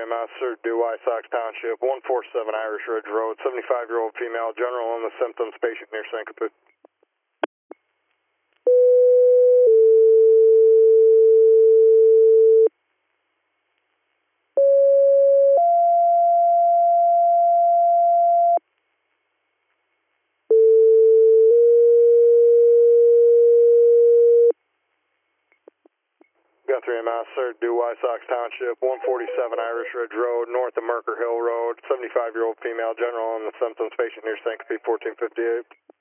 EMS, sir, due Sox Township, 147 Irish Ridge Road, 75-year-old female, general illness symptoms, patient near syncope. Guthrie EMS, sir, due Sox Township, 147 Irish Ridge Road, north of Merker Hill Road, 75-year-old female, general illness symptoms, patient near syncope, 1458.